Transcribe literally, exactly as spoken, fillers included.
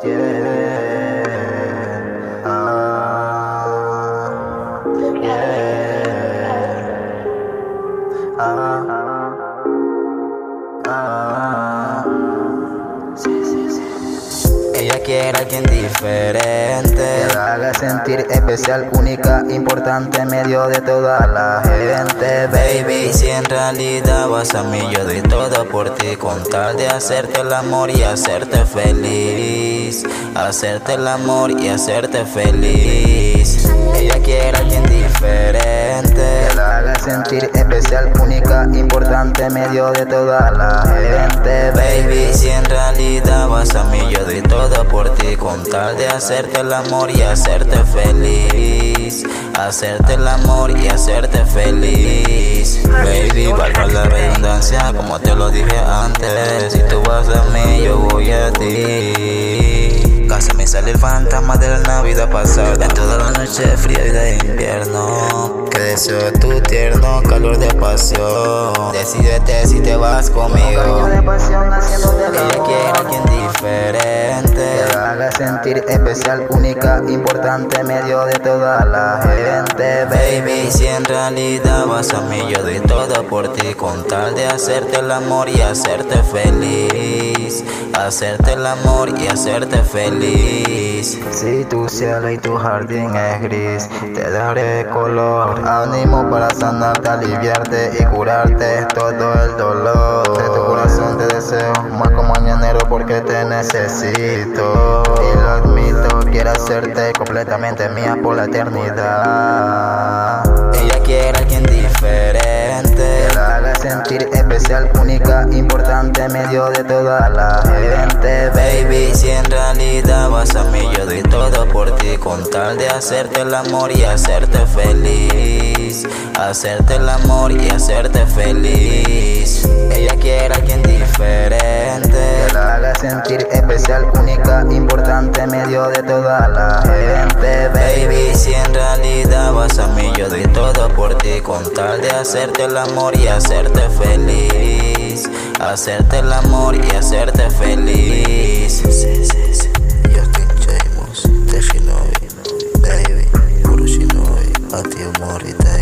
Yeah. Ah. Yeah. Ah. Ah. Sí, sí, sí. Ella quiere a alguien diferente, que la haga sentir especial, única, importante en medio de toda la gente. Baby, si en realidad vas a mí, yo doy todo por ti, con tal de hacerte el amor y hacerte feliz. Hacerte el amor y hacerte feliz. Ella quiere a alguien diferente, que la haga sentir especial, única, importante en medio de toda la gente. Baby, si en realidad vas a mí, yo doy todo por ti, con tal de hacerte el amor y hacerte feliz. Hacerte el amor y hacerte feliz. Baby, valga la redundancia, como te lo dije antes, si tú vas a mí, yo voy a ti. Casi me sale el fantasma de la Navidad pasada, en toda la noche fría y de invierno, que deseo tu tierno calor de pasión. Decídete si te vas conmigo. Ella quiere a alguien diferente, que la haga sentir especial, única, importante en medio de toda la gente. Baby, si en realidad vas a mí, yo doy todo por ti, con tal de hacerte el amor y hacerte feliz. Hacerte el amor y hacerte feliz. Si tu cielo y tu jardín es gris, te daré color, ánimo para sanarte, aliviarte y curarte todo el dolor. De tu corazón te deseo, más como mañanero, porque te necesito. Y lo admito, quiero hacerte completamente mía por la eternidad. Ella quiere a alguien diferente, que la haga sentir especial, única, importante en medio de toda la gente. Baby, si en realidad vas a mí, yo doy todo por ti, con tal de hacerte el amor y hacerte feliz. Hacerte el amor y hacerte feliz. Ella quiere a alguien diferente, que la haga sentir especial, única, importante en medio de toda la gente. Baby, si en realidad vas a mí, yo doy todo por ti, con tal de hacerte el amor y hacerte feliz. Hacerte el amor y hacerte feliz. Sí, sí, sí. Justin James, Te Shinobi, baby, Puro Shinobi, a ti amor y te